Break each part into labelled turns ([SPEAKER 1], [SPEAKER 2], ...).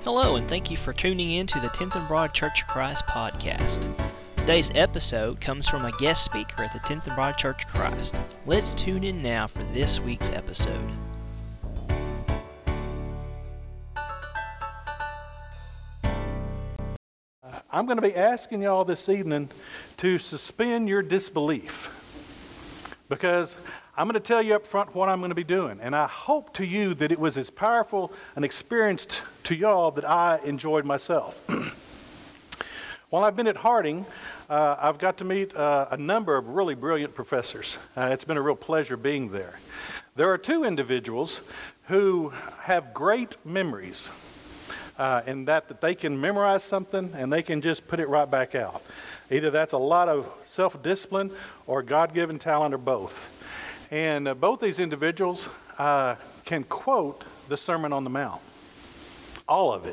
[SPEAKER 1] Hello, and thank you for tuning in to the 10th and Broad Church of Christ podcast. Today's episode comes from a guest speaker at the 10th and Broad Church of Christ. Let's tune in now for this week's episode.
[SPEAKER 2] I'm going to be asking y'all this evening to suspend your disbelief, because I'm going to tell you up front what I'm going to be doing, and I hope to you that it was as powerful an experience to y'all that I enjoyed myself. While I've been at Harding, I've got to meet a number of really brilliant professors. It's been a real pleasure being there. There are two individuals who have great memories, in that they can memorize something and they can just put it right back out. Either that's a lot of self-discipline or God-given talent, or both. And both these individuals can quote the Sermon on the Mount, all of it.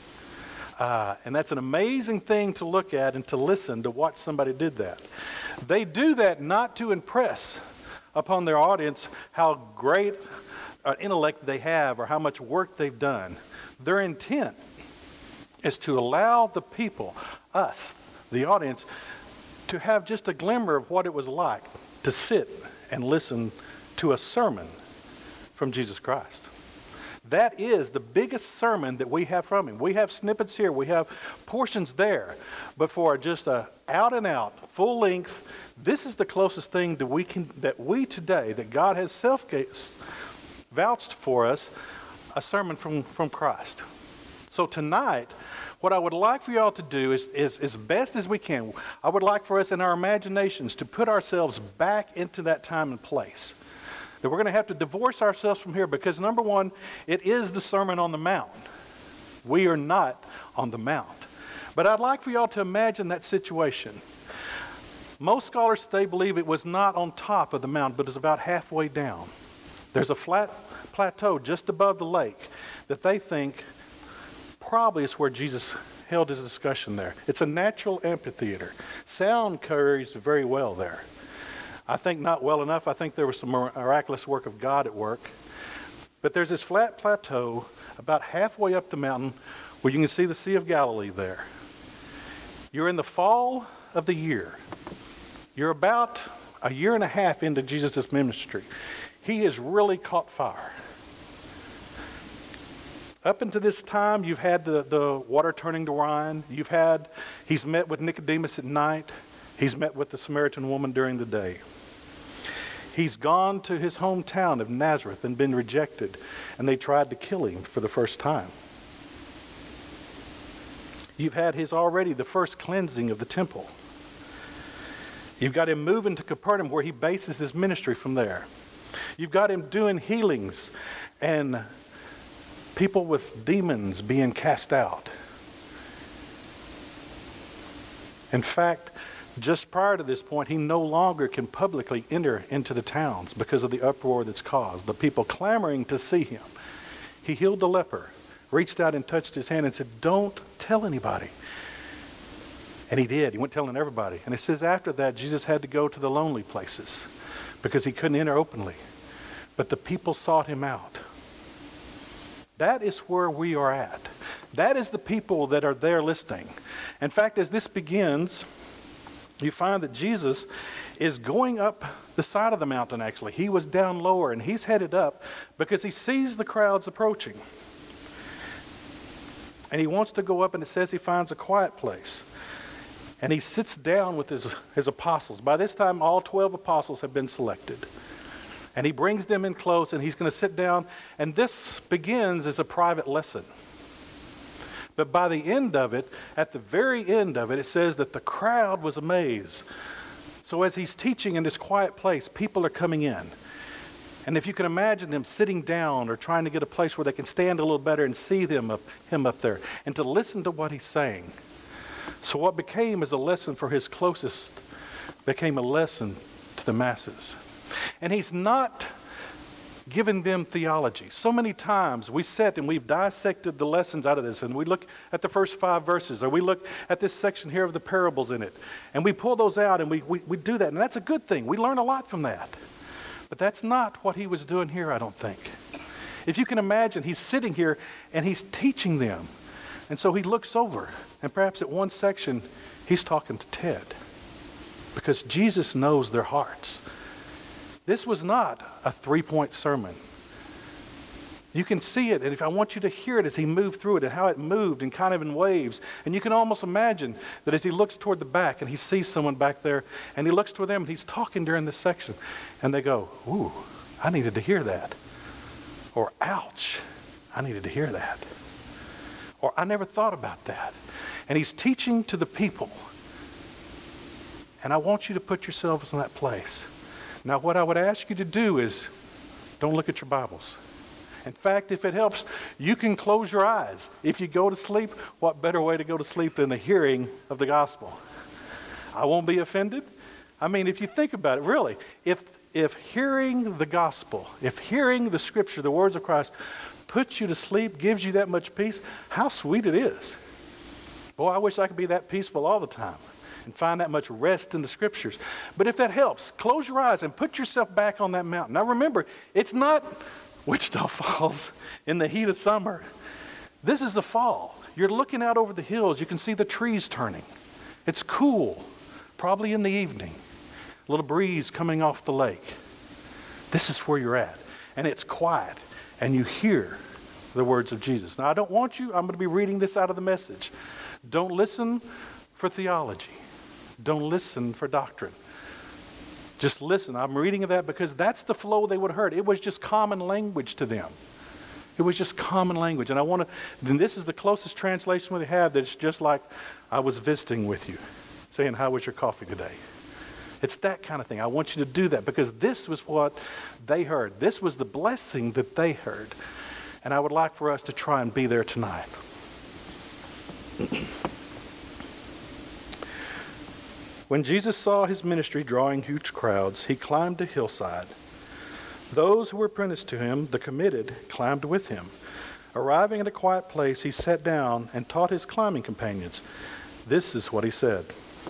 [SPEAKER 2] And that's an amazing thing to look at and to listen to watch somebody did that. They do that not to impress upon their audience how great intellect they have or how much work they've done. Their intent is to allow the people, us, the audience, to have just a glimmer of what it was like to sit and listen to a sermon from Jesus Christ. That is the biggest sermon that we have from him. We have snippets here, we have portions there, but for just a out and out, full length, this is the closest thing that we today, that God has vouched for us, a sermon from Christ. So tonight, what I would like for y'all to do is as best as we can, I would like for us in our imaginations to put ourselves back into that time and place. That we're going to have to divorce ourselves from here, because number one, it is the Sermon on the Mount. We are not on the Mount. But I'd like for y'all to imagine that situation. Most scholars today believe it was not on top of the mount, but it's about halfway down. There's a flat plateau just above the lake that they think probably is where Jesus held his discussion there. It's a natural amphitheater. Sound carries very well there. I think not well enough. I think there was some miraculous work of God at work. But there's this flat plateau about halfway up the mountain where you can see the Sea of Galilee there. You're in the fall of the year. You're about a year and a half into Jesus' ministry. He has really caught fire. Up until this time, you've had the water turning to wine. He's met with Nicodemus at night. He's met with the Samaritan woman during the day. He's gone to his hometown of Nazareth and been rejected, and they tried to kill him for the first time. You've had the first cleansing of the temple. You've got him moving to Capernaum, where he bases his ministry from there. You've got him doing healings and people with demons being cast out. In fact, just prior to this point, he no longer can publicly enter into the towns because of the uproar that's caused, the people clamoring to see him. He healed the leper, reached out and touched his hand and said, "Don't tell anybody." And he did. He went telling everybody. And it says after that, Jesus had to go to the lonely places because he couldn't enter openly. But the people sought him out. That is where we are at. That is the people that are there listening. In fact, as this begins, you find that Jesus is going up the side of the mountain, actually. He was down lower, and he's headed up because he sees the crowds approaching. And he wants to go up, and it says he finds a quiet place. And he sits down with his apostles. By this time, all 12 apostles have been selected. And he brings them in close, and he's going to sit down. And this begins as a private lesson. But by the end of it, at the very end of it, it says that the crowd was amazed. So as he's teaching in this quiet place, people are coming in. And if you can imagine them sitting down or trying to get a place where they can stand a little better and see him up there and to listen to what he's saying. So what became as a lesson for his closest became a lesson to the masses. And he's not giving them theology. So many times we sit and we've dissected the lessons out of this, and we look at the first 5 verses, or we look at this section here of the parables in it, and we pull those out and we do that, and that's a good thing. We learn a lot from that. But that's not what he was doing here, I don't think. If you can imagine, he's sitting here and he's teaching them. And so he looks over, and perhaps at one section, he's talking to Ted, because Jesus knows their hearts. This was not a 3-point sermon. You can see it, and if I want you to hear it as he moved through it and how it moved and kind of in waves. And you can almost imagine that as he looks toward the back and he sees someone back there, and he looks toward them and he's talking during this section, and they go, ooh, I needed to hear that. Or ouch, I needed to hear that. Or I never thought about that. And he's teaching to the people. And I want you to put yourselves in that place. Now, what I would ask you to do is don't look at your Bibles. In fact, if it helps, you can close your eyes. If you go to sleep, what better way to go to sleep than the hearing of the gospel? I won't be offended. I mean, if you think about it, really, if hearing the gospel, if hearing the scripture, the words of Christ, puts you to sleep, gives you that much peace, how sweet it is. Boy, I wish I could be that peaceful all the time and find that much rest in the scriptures. But if that helps, close your eyes and put yourself back on that mountain. Now remember, it's not Wichita Falls in the heat of summer. This is the fall. You're looking out over the hills. You can see the trees turning. It's cool, probably in the evening. A little breeze coming off the lake. This is where you're at. And it's quiet. And you hear the words of Jesus. Now, I don't want you, I'm going to be reading this out of the Message. Don't listen for theology. Don't listen for doctrine. Just listen. I'm reading that because that's the flow they would have heard. It was just common language to them. It was just common language. And then this is the closest translation we have that it's just like I was visiting with you, saying, how was your coffee today? It's that kind of thing. I want you to do that because this was what they heard. This was the blessing that they heard. And I would like for us to try and be there tonight. When Jesus saw his ministry drawing huge crowds, he climbed a hillside. Those who were apprenticed to him, the committed, climbed with him. Arriving at a quiet place, he sat down and taught his climbing companions. This is what he said.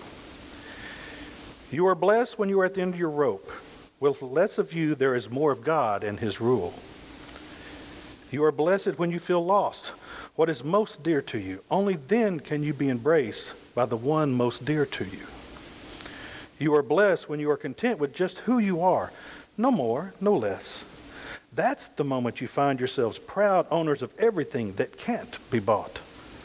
[SPEAKER 2] You are blessed when you are at the end of your rope. With less of you, there is more of God and his rule. You are blessed when you feel lost. What is most dear to you? Only then can you be embraced by the one most dear to you. You are blessed when you are content with just who you are. No more, no less. That's the moment you find yourselves proud owners of everything that can't be bought.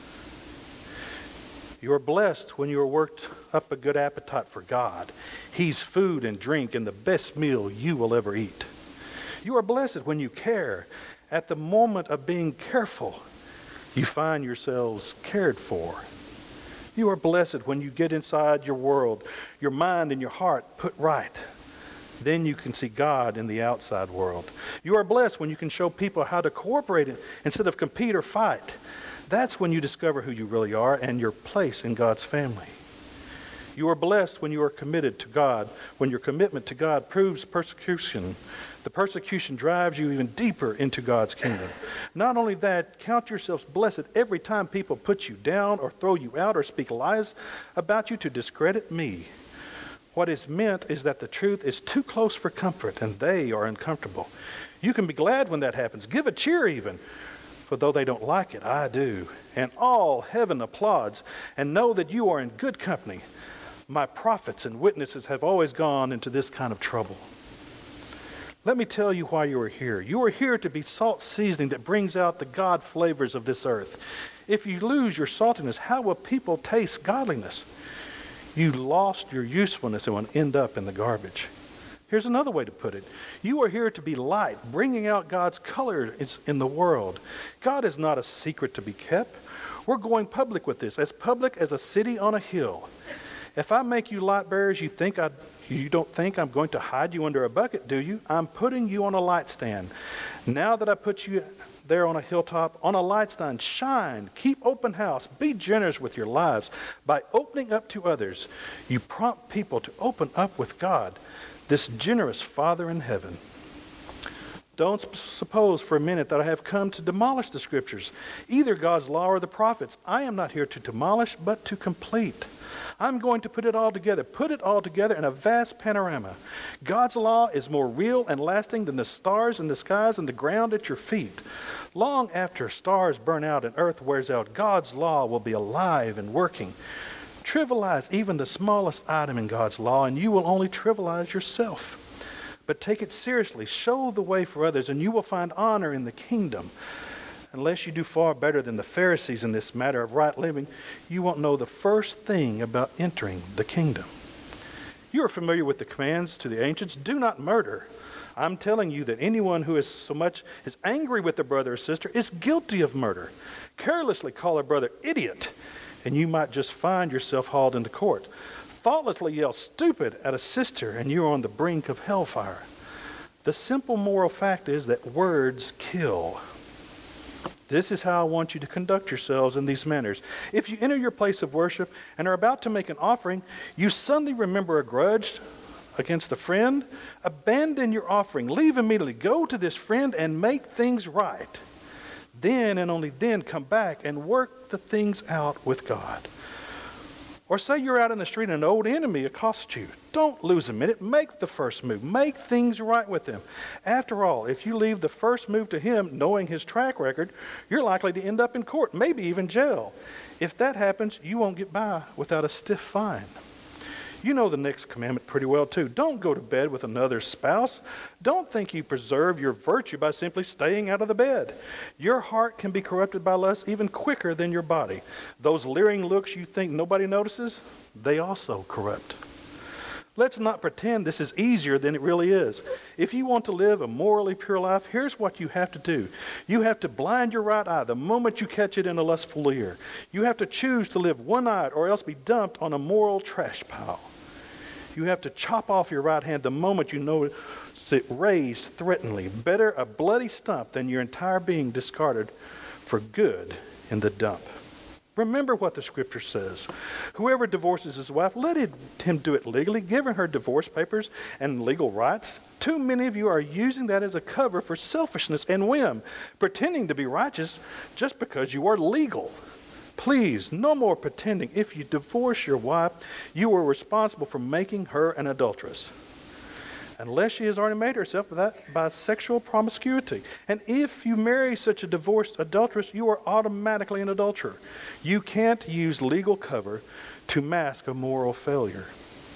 [SPEAKER 2] You are blessed when you are worked up a good appetite for God. He's food and drink and the best meal you will ever eat. You are blessed when you care. At the moment of being careful, you find yourselves cared for. You are blessed when you get inside your world, your mind and your heart put right. Then you can see God in the outside world. You are blessed when you can show people how to cooperate instead of compete or fight. That's when you discover who you really are and your place in God's family. You are blessed when you are committed to God, when your commitment to God proves persecution. The persecution drives you even deeper into God's kingdom. Not only that, count yourselves blessed every time people put you down or throw you out or speak lies about you to discredit me. What is meant is that the truth is too close for comfort and they are uncomfortable. You can be glad when that happens. Give a cheer even. For though they don't like it, I do. And all heaven applauds and know that you are in good company. My prophets and witnesses have always gone into this kind of trouble. Let me tell you why you are here. You are here to be salt seasoning that brings out the God flavors of this earth. If you lose your saltiness, how will people taste godliness? You lost your usefulness and will end up in the garbage. Here's another way to put it. You are here to be light, bringing out God's color in the world. God is not a secret to be kept. We're going public with this, as public as a city on a hill. If I make you light bearers, you don't think I'm going to hide you under a bucket, do you? I'm putting you on a light stand. Now that I put you there on a hilltop, on a light stand, shine, keep open house, be generous with your lives. By opening up to others, you prompt people to open up with God, this generous Father in heaven. Don't suppose for a minute that I have come to demolish the Scriptures, either God's law or the prophets. I am not here to demolish, but to complete. I'm going to put it all together in a vast panorama. God's law is more real and lasting than the stars in the skies and the ground at your feet. Long after stars burn out and earth wears out, God's law will be alive and working. Trivialize even the smallest item in God's law, and you will only trivialize yourself. But take it seriously. Show the way for others, and you will find honor in the kingdom. Unless you do far better than the Pharisees in this matter of right living, you won't know the first thing about entering the kingdom. You are familiar with the commands to the ancients. Do not murder. I'm telling you that anyone who is so much as angry with a brother or sister is guilty of murder. Carelessly call a brother idiot, and you might just find yourself hauled into court. Thoughtlessly yell stupid at a sister, and you're on the brink of hellfire. The simple moral fact is that words kill. This is how I want you to conduct yourselves in these manners. If you enter your place of worship and are about to make an offering, you suddenly remember a grudge against a friend, abandon your offering. Leave immediately. Go to this friend and make things right. Then and only then come back and work the things out with God. Or say you're out in the street and an old enemy accosts you. Don't lose a minute. Make the first move. Make things right with him. After all, if you leave the first move to him, knowing his track record, you're likely to end up in court, maybe even jail. If that happens, you won't get by without a stiff fine. You know the next commandment pretty well, too. Don't go to bed with another spouse. Don't think you preserve your virtue by simply staying out of the bed. Your heart can be corrupted by lust even quicker than your body. Those leering looks you think nobody notices, they also corrupt. Let's not pretend this is easier than it really is. If you want to live a morally pure life, here's what you have to do. You have to blind your right eye the moment you catch it in a lustful ear. You have to choose to live one-eyed or else be dumped on a moral trash pile. You have to chop off your right hand the moment you notice it raised threateningly. Better a bloody stump than your entire being discarded for good in the dump. Remember what the Scripture says. Whoever divorces his wife, let him do it legally, giving her divorce papers and legal rights. Too many of you are using that as a cover for selfishness and whim, pretending to be righteous just because you are legal. Please, no more pretending. If you divorce your wife, you are responsible for making her an adulteress, unless she has already made herself that by sexual promiscuity. And if you marry such a divorced adulteress, you are automatically an adulterer. You can't use legal cover to mask a moral failure.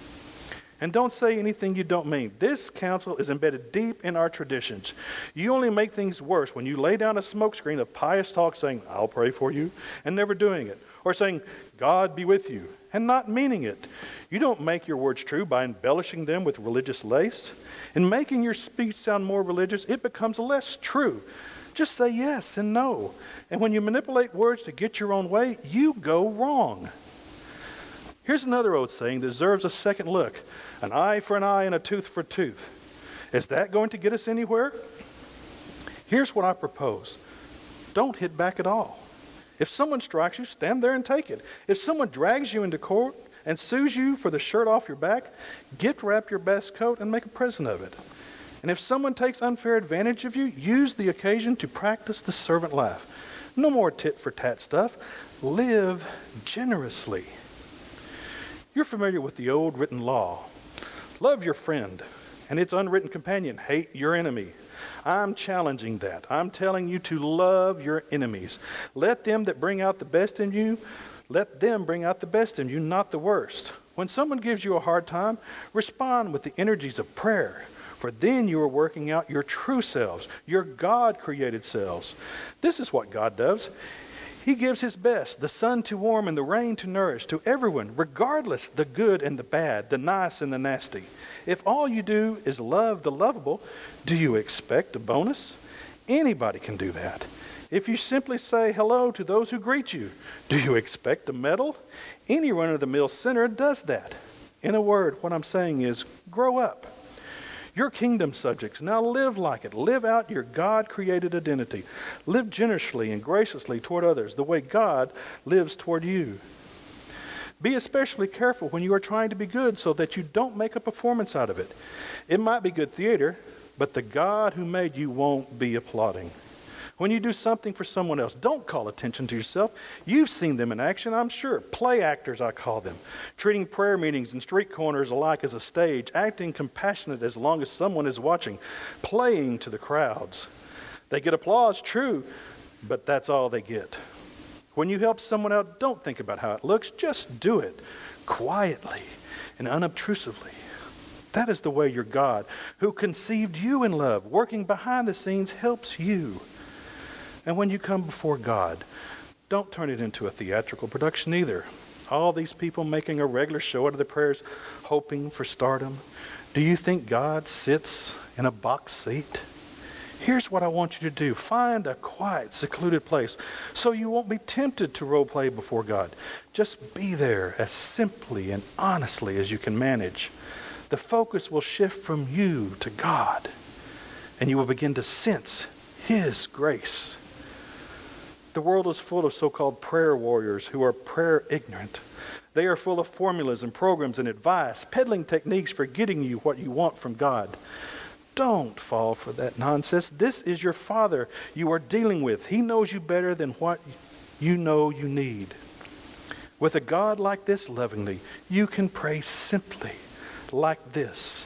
[SPEAKER 2] And don't say anything you don't mean. This counsel is embedded deep in our traditions. You only make things worse when you lay down a smokescreen of pious talk saying, I'll pray for you, and never doing it. Or saying, God be with you, and not meaning it. You don't make your words true by embellishing them with religious lace. In making your speech sound more religious, it becomes less true. Just say yes and no. And when you manipulate words to get your own way, you go wrong. Here's another old saying that deserves a second look. An eye for an eye and a tooth for a tooth. Is that going to get us anywhere? Here's what I propose. Don't hit back at all. If someone strikes you, stand there and take it. If someone drags you into court and sues you for the shirt off your back, gift wrap your best coat and make a present of it. And if someone takes unfair advantage of you, use the occasion to practice the servant life. No more tit for tat stuff. Live generously. You're familiar with the old written law. Love your friend, and its unwritten companion, hate your enemy. I'm challenging that. I'm telling you to love your enemies. Let them that bring out the best in you, let them bring out the best in you, not the worst. When someone gives you a hard time, respond with the energies of prayer, for then you are working out your true selves, your God-created selves. This is what God does. He gives his best, the sun to warm and the rain to nourish, to everyone, regardless the good and the bad, the nice and the nasty. If all you do is love the lovable, do you expect a bonus? Anybody can do that. If you simply say hello to those who greet you, do you expect a medal? Any run-of-the-mill sinner does that. In a word, what I'm saying is, grow up. You're kingdom subjects. Now live like it. Live out your God-created identity. Live generously and graciously toward others, the way God lives toward you. Be especially careful when you are trying to be good so that you don't make a performance out of it. It might be good theater, but the God who made you won't be applauding. When you do something for someone else, don't call attention to yourself. You've seen them in action, I'm sure. Play actors, I call them. Treating prayer meetings and street corners alike as a stage, acting compassionate as long as someone is watching, playing to the crowds. They get applause, true, but that's all they get. When you help someone out, don't think about how it looks. Just do it quietly and unobtrusively. That is the way your God, who conceived you in love, working behind the scenes, helps you. And when you come before God, don't turn it into a theatrical production either. All these people making a regular show out of their prayers, hoping for stardom. Do you think God sits in a box seat? Here's what I want you to do. Find a quiet, secluded place so you won't be tempted to role play before God. Just be there as simply and honestly as you can manage. The focus will shift from you to God, and you will begin to sense His grace. The world is full of so-called prayer warriors who are prayer ignorant. They are full of formulas and programs and advice, peddling techniques for getting you what you want from God. Don't fall for that nonsense. This is your Father you are dealing with. He knows you better than what you know you need. With a God like this lovingly, you can pray simply like this.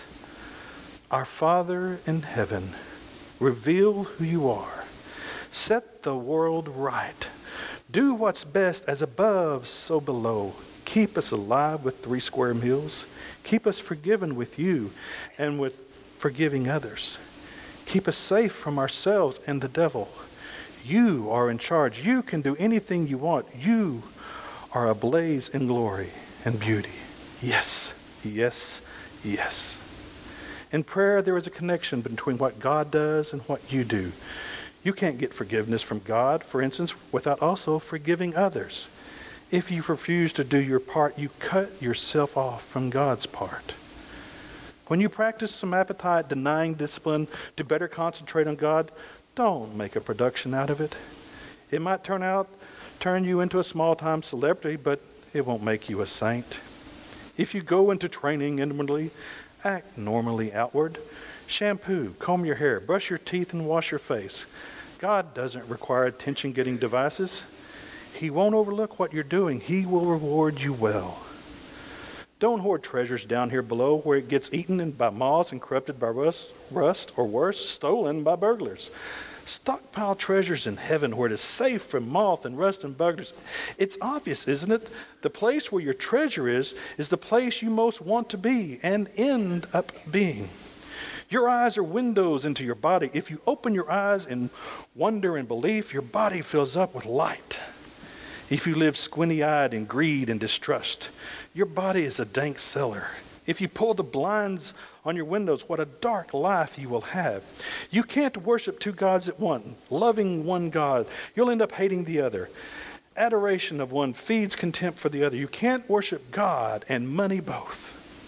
[SPEAKER 2] Our Father in heaven, reveal who you are. Set the world right. Do what's best as above, so below. Keep us alive with 3 square meals. Keep us forgiven with you and with forgiving others. Keep us safe from ourselves and the devil. You are in charge. You can do anything you want. You are ablaze in glory and beauty. Yes, yes, yes. In prayer, there is a connection between what God does and what you do. You can't get forgiveness from God, for instance, without also forgiving others. If you refuse to do your part, you cut yourself off from God's part. When you practice some appetite-denying discipline to better concentrate on God, don't make a production out of it. It might turn you into a small-time celebrity, but it won't make you a saint. If you go into training inwardly, act normally outward. Shampoo, comb your hair, brush your teeth, and wash your face. God doesn't require attention-getting devices. He won't overlook what you're doing. He will reward you well. Don't hoard treasures down here below where it gets eaten by moths and corrupted by rust, or worse, stolen by burglars. Stockpile treasures in heaven where it is safe from moth and rust and burglars. It's obvious, isn't it? The place where your treasure is the place you most want to be and end up being. Your eyes are windows into your body. If you open your eyes in wonder and belief, your body fills up with light. If you live squinty-eyed in greed and distrust, your body is a dank cellar. If you pull the blinds on your windows, what a dark life you will have. You can't worship 2 gods at once, loving one God. You'll end up hating the other. Adoration of one feeds contempt for the other. You can't worship God and money both.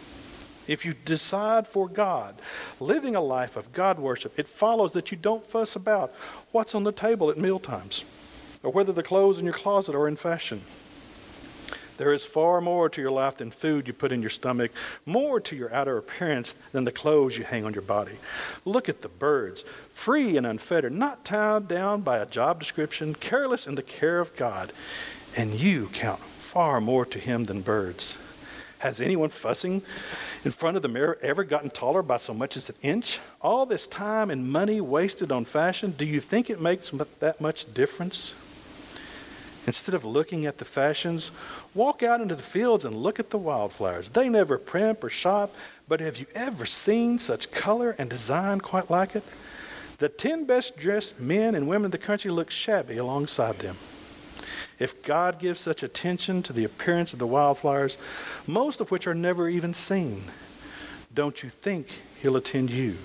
[SPEAKER 2] If you decide for God, living a life of God worship, it follows that you don't fuss about what's on the table at mealtimes or whether the clothes in your closet are in fashion. There is far more to your life than food you put in your stomach, more to your outer appearance than the clothes you hang on your body. Look at the birds, free and unfettered, not tied down by a job description, careless in the care of God. And you count far more to Him than birds. Has anyone fussing in front of the mirror ever gotten taller by so much as an inch? All this time and money wasted on fashion, do you think it makes that much difference? Instead of looking at the fashions, walk out into the fields and look at the wildflowers. They never primp or shop, but have you ever seen such color and design quite like it? The 10 best dressed men and women in the country look shabby alongside them. If God gives such attention to the appearance of the wildflowers, most of which are never even seen, don't you think He'll attend you?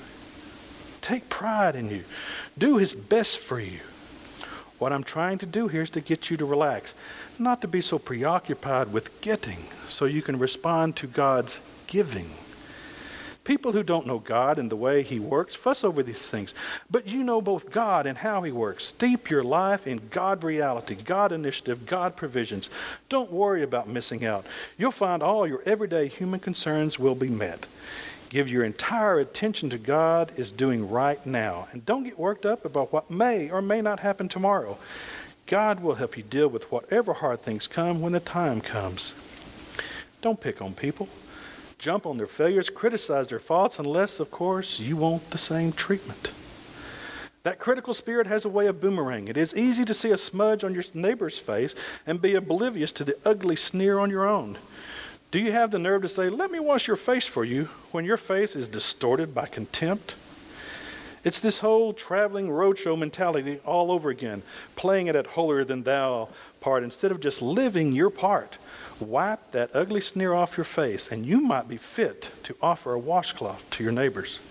[SPEAKER 2] Take pride in you. Do His best for you. What I'm trying to do here is to get you to relax, not to be so preoccupied with getting, so you can respond to God's giving. People who don't know God and the way He works fuss over these things, but you know both God and how He works. Steep your life in God reality, God initiative, God provisions. Don't worry about missing out. You'll find all your everyday human concerns will be met. Give your entire attention to God is doing right now. And don't get worked up about what may or may not happen tomorrow. God will help you deal with whatever hard things come when the time comes. Don't pick on people. Jump on their failures, criticize their faults, unless, of course, you want the same treatment. That critical spirit has a way of boomerang. It is easy to see a smudge on your neighbor's face and be oblivious to the ugly sneer on your own. Do you have the nerve to say, "Let me wash your face for you," when your face is distorted by contempt? It's this whole traveling roadshow mentality all over again, playing it at holier-than-thou part instead of just living your part. Wipe that ugly sneer off your face, and you might be fit to offer a washcloth to your neighbors.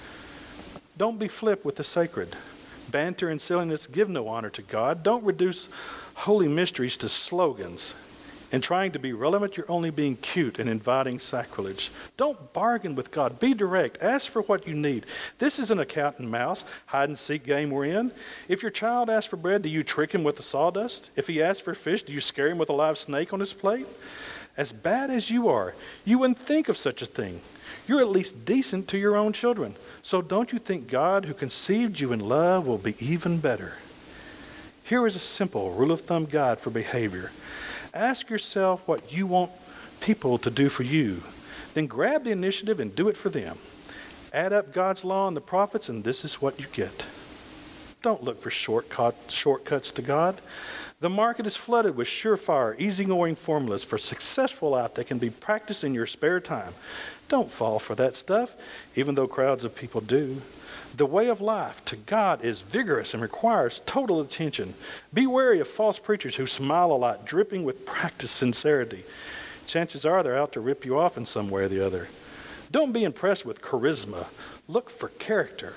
[SPEAKER 2] Don't be flip with the sacred. Banter and silliness give no honor to God. Don't reduce holy mysteries to slogans. In trying to be relevant, you're only being cute and inviting sacrilege. Don't bargain with God. Be direct. Ask for what you need. This isn't a cat and mouse hide-and-seek game we're in. If your child asks for bread, do you trick him with the sawdust? If he asks for fish, do you scare him with a live snake on his plate? As bad as you are, you wouldn't think of such a thing. You're at least decent to your own children. So don't you think God, who conceived you in love, will be even better? Here is a simple rule of thumb guide for behavior. Ask yourself what you want people to do for you. Then grab the initiative and do it for them. Add up God's law and the prophets, and this is what you get. Don't look for shortcuts to God. The market is flooded with surefire, easygoing formulas for successful life that can be practiced in your spare time. Don't fall for that stuff, even though crowds of people do. The way of life to God is vigorous and requires total attention. Be wary of false preachers who smile a lot, dripping with practiced sincerity. Chances are they're out to rip you off in some way or the other. Don't be impressed with charisma. Look for character.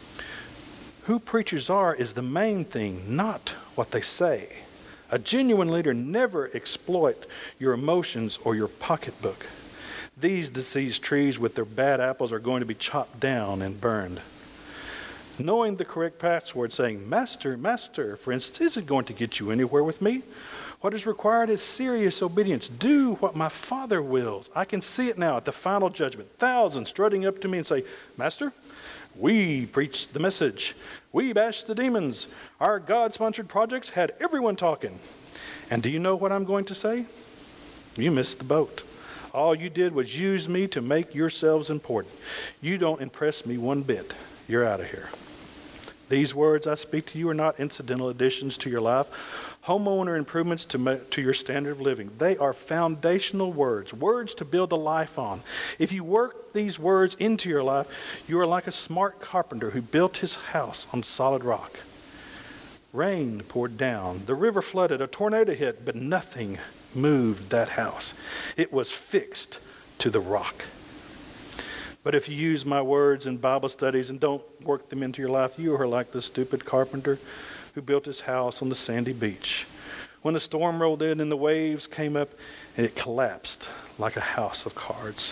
[SPEAKER 2] Who preachers are is the main thing, not what they say. A genuine leader never exploits your emotions or your pocketbook. These diseased trees with their bad apples are going to be chopped down and burned. Knowing the correct password, saying, "Master, Master," for instance, isn't going to get you anywhere with me. What is required is serious obedience. Do what my Father wills. I can see it now at the final judgment. Thousands strutting up to me and say, "Master, we preached the message. We bashed the demons. Our God-sponsored projects had everyone talking." And do you know what I'm going to say? You missed the boat. All you did was use me to make yourselves important. You don't impress me one bit. You're out of here. These words I speak to you are not incidental additions to your life, homeowner improvements to your standard of living. They are foundational words, words to build a life on. If you work these words into your life, you are like a smart carpenter who built his house on solid rock. Rain poured down, the river flooded, a tornado hit, but nothing moved that house. It was fixed to the rock. But if you use my words in Bible studies and don't work them into your life, you are like the stupid carpenter who built his house on the sandy beach. When the storm rolled in and the waves came up, and it collapsed like a house of cards.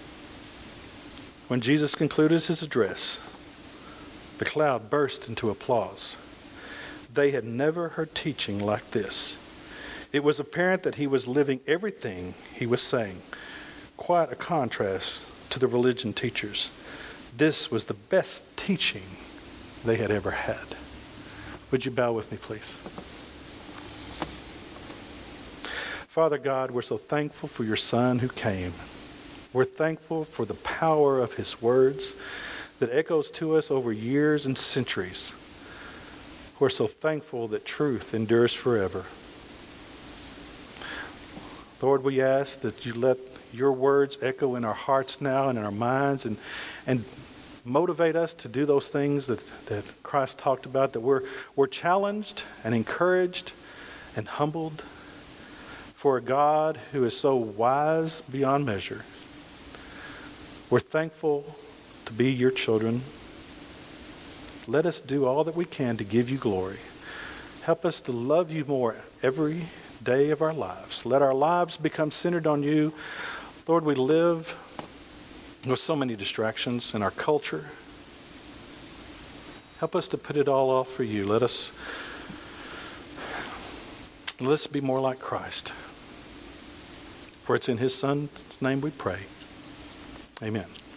[SPEAKER 2] When Jesus concluded his address, the crowd burst into applause. They had never heard teaching like this. It was apparent that he was living everything he was saying. Quite a contrast to the religion teachers. This was the best teaching they had ever had. Would you bow with me, please? Father God, we're so thankful for your Son who came. We're thankful for the power of his words that echoes to us over years and centuries. We're so thankful that truth endures forever. Lord, we ask that you let your words echo in our hearts now and in our minds and motivate us to do those things that Christ talked about, that we're challenged and encouraged and humbled for a God who is so wise beyond measure. We're thankful to be your children. Let us do all that we can to give you glory. Help us to love you more every day of our lives. Let our lives become centered on you. Lord, we live with so many distractions in our culture. Help us to put it all off for you. Let's be more like Christ. For it's in his Son's name we pray. Amen.